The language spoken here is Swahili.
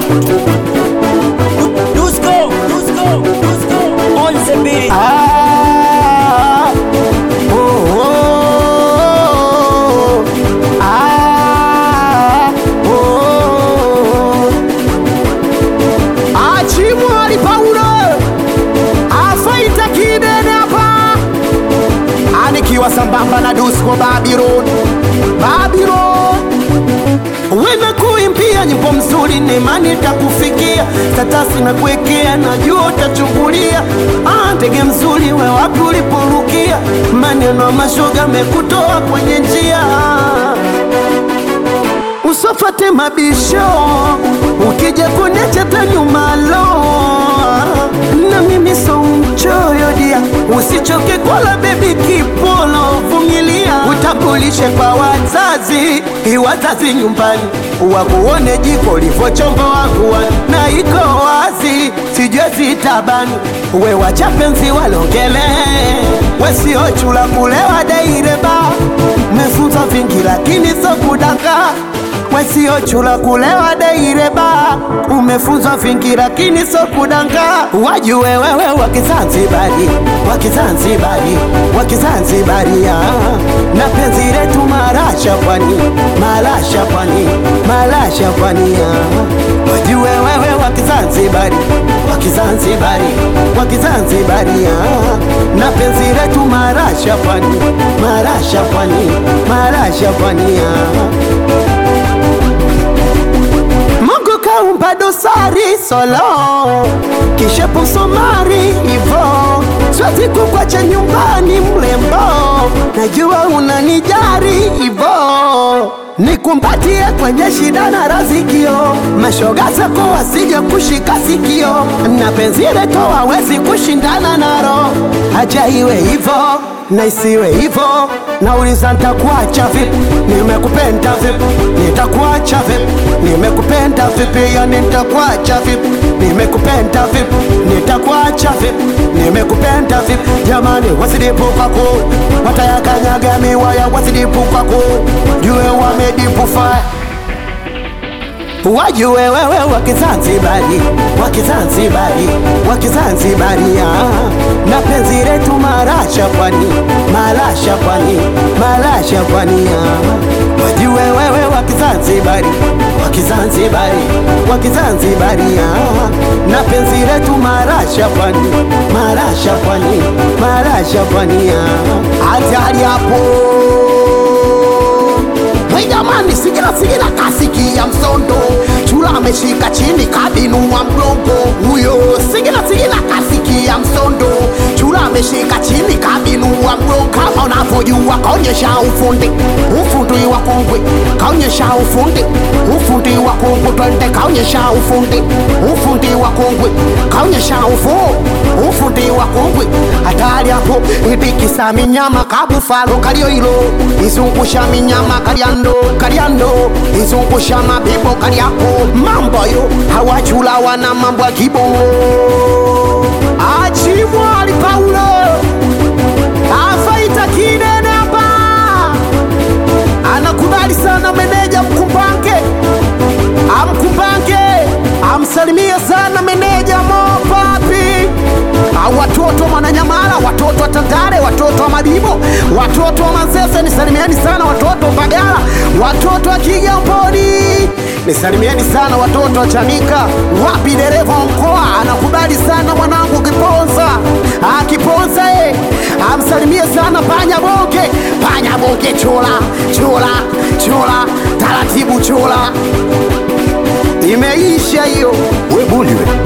Dusko on the beat. Achimwali Paulo afaita kidene hapa, anikiwa sambamba na Dusko Babylon. Wewe kuimbia nyimbo mzuri nemani takufikia, tatasi na kuwekea najua utachungulia. Ndege mzuri we wapi uliporukia, maneno ya mashoga mekutoa kwenye njia. Usofate mabisho ukija kunecha tanyuma lo, na mimi so mchoyo dia, usichoke kola baby kipolo vumilia. Utakulishe kwa wazazi nyumbani, wakuone jiko livochombo wakuwa na iko wazi, sijue zitabani. We wacha penzi walongele, we sio chula kulewa daireba. Mefunza vingi lakini so kudaka, we sio chula kulewa daireba. Umefunzwa vingi lakini so kudanga. Wajue wewe Wakizanzibari na penzi letu marasha pwani. Wajue wewe Wakizanzibari na penzi letu marasha pwani. Mungu kaumba dosari solo, kisha pusomari hivo. Siwezi kukwacha nyumbani mlembo, najua unanijari hivo. Nikumbatie kwenye shida na razikio, mashoga zako wasije kushika sikio. Na penzi letu hawezi kushindana naro, acha iwe hivo na isiwe hivo. Nauliza nitakuacha vipi, nimekupenda vipi? Nitakuacha vipi, nimekupenda vipi? Yani nitakuacha vipi, nimekupenda vipi? Nitakuacha vipi, nimekupenda vipi? Jamani wasidipu kwako, watayakanyaga miwaya wasidipu kwako. Jue wamedipu fire. Wajue wewe Wakizanzibari na penzi letu marasha pwani. Wajue wewe Wakizanzibari na penzi letu marasha pwani. Hatari hapo jamani, sigila kasiki ya msondo, chula ameshika chini kabinua mgongo. Huyo sigila kasiki ya msondo, chula ameshika chini kabinua mgongo. Kama unavyojua kaonyesha ufundi wa kongwe, kaonyesha ufundi wa kongwe. Twende kaonyesha ufundi wa kongwe, kaonyesha ufundi wa kongwe. Hatari hapo ibikisa minyama kabufalo kalio hilo, izungusha minyama kaliando, izungusha mabibo kaliako. Mambo yo hawachula wana mambo ya kibongo. Achimwali Paulo afaita kidene hapa, anakubali sana meneja Mkumbange. Amsalimie sana meneja Mopapi. Watoto wa Mwananyamala, watoto wa Tandale, watoto wa Mabibo, watoto wa Manzese, nisalimieni sana watoto wa Mbagala, watoto wa Kigamboni, nisalimieni sana watoto wa Chanika. Wapi dereva wa mkoa anakubali sana mwanangu Kiponza amsalimie sana Panya Bonge chola taratibu chola. Imeisha hiyo, we buliwe.